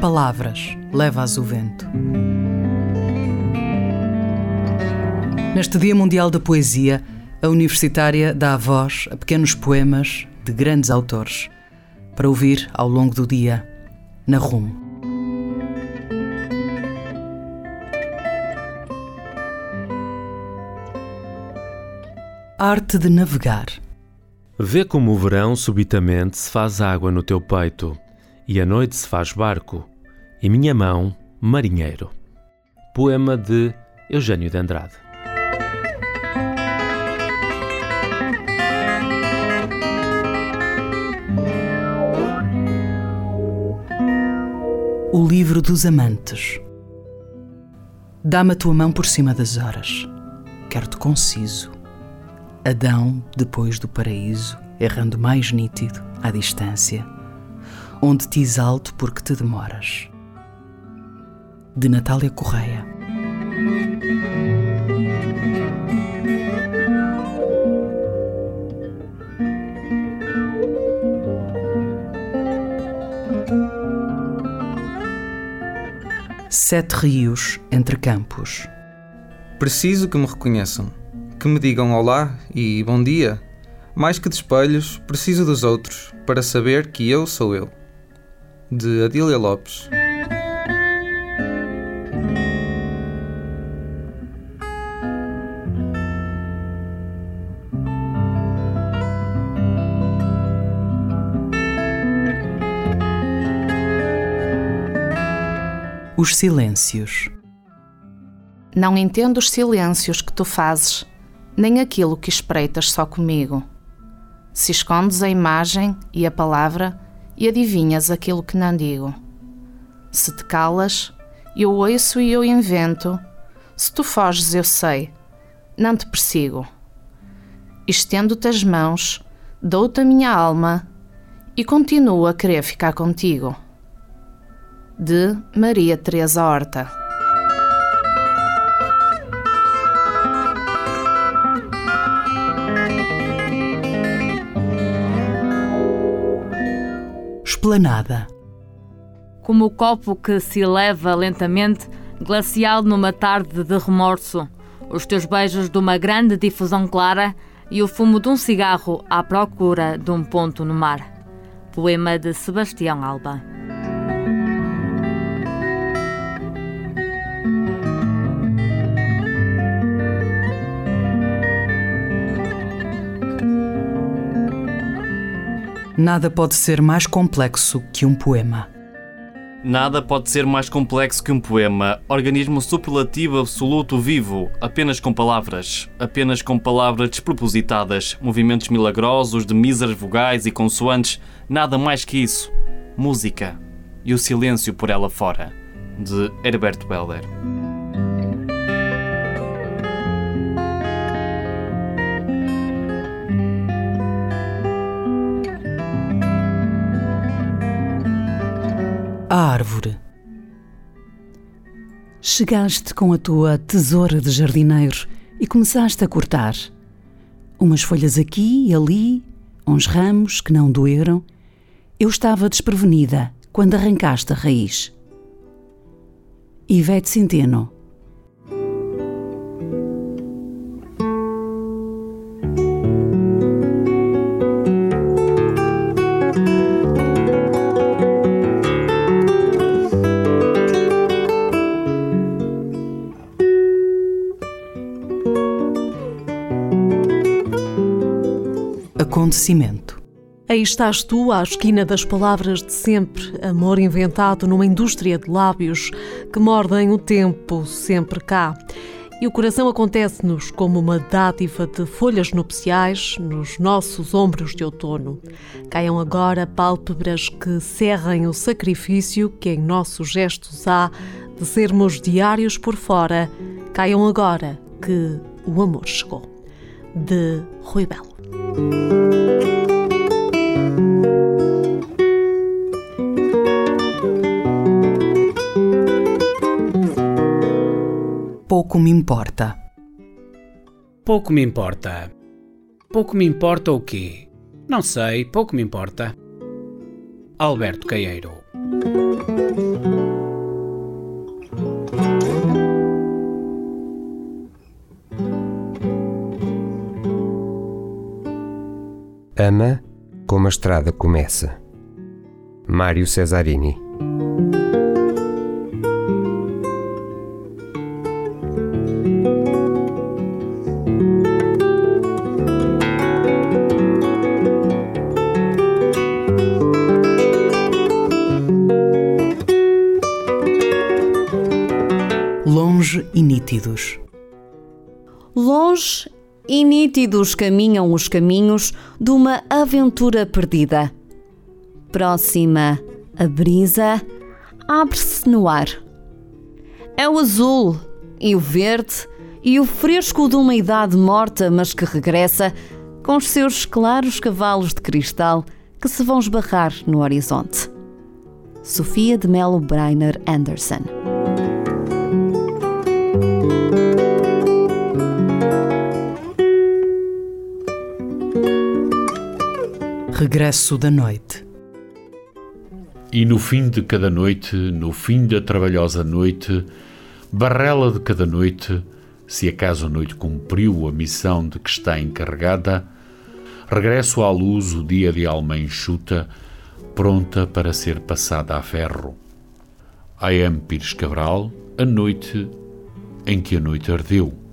palavras leva-as o vento. Neste Dia Mundial da Poesia, a universitária dá voz a pequenos poemas de grandes autores, para ouvir ao longo do dia, na Rumo. Arte de navegar. Vê como o verão subitamente se faz água no teu peito, e a noite se faz barco, e minha mão, marinheiro. Poema de Eugênio de Andrade. O livro dos amantes. Dá-me a tua mão por cima das horas. Quero-te conciso. Adão, depois do paraíso, errando mais nítido, à distância, onde te exalto porque te demoras. De Natália Correia. Sete rios entre campos. Preciso que me reconheçam, que me digam olá e bom dia. Mais que de espelhos, preciso dos outros para saber que eu sou eu. De Adília Lopes. Os silêncios. Não entendo os silêncios que tu fazes, nem aquilo que espreitas só comigo. Se escondes a imagem e a palavra e adivinhas aquilo que não digo. Se te calas, eu ouço e eu invento. Se tu foges, eu sei, não te persigo. Estendo-te as mãos, dou-te a minha alma e continuo a querer ficar contigo. De Maria Teresa Horta. Esplanada. Como o copo que se eleva lentamente, glacial numa tarde de remorso, os teus beijos de uma grande difusão clara e o fumo de um cigarro à procura de um ponto no mar. Poema de Sebastião Alba. Nada pode ser mais complexo que um poema. Nada pode ser mais complexo que um poema, organismo superlativo absoluto vivo, apenas com palavras despropositadas, movimentos milagrosos de míseras vogais e consoantes, nada mais que isso. Música e o silêncio por ela fora, de Herberto Belder. A árvore. Chegaste com a tua tesoura de jardineiro e começaste a cortar. Umas folhas aqui e ali, uns ramos que não doeram. Eu estava desprevenida quando arrancaste a raiz. Ivete Centeno. Acontecimento. Aí estás tu, à esquina das palavras de sempre, amor inventado numa indústria de lábios que mordem o tempo sempre cá. E o coração acontece-nos como uma dádiva de folhas nupciais nos nossos ombros de outono. Caiam agora pálpebras que cerrem o sacrifício que em nossos gestos há de sermos diários por fora. Caiam agora que o amor chegou. De Rui Belo. Pouco me importa. Pouco me importa. Pouco me importa o quê? Não sei, pouco me importa. Alberto Caeiro. Ama como a estrada começa. Mário Cesarini. Longe e nítidos. Longe e nítidos caminham os caminhos de uma aventura perdida. Próxima, a brisa abre-se no ar. É o azul e o verde e o fresco de uma idade morta, mas que regressa com os seus claros cavalos de cristal que se vão esbarrar no horizonte. Sofia de Mello Breiner Anderson. Regresso da noite. E no fim de cada noite, no fim da trabalhosa noite, barrela de cada noite, se acaso a noite cumpriu a missão de que está encarregada, regresso à luz o dia de alma enxuta, pronta para ser passada a ferro. A.M. Pires Cabral, a noite em que a noite ardeu.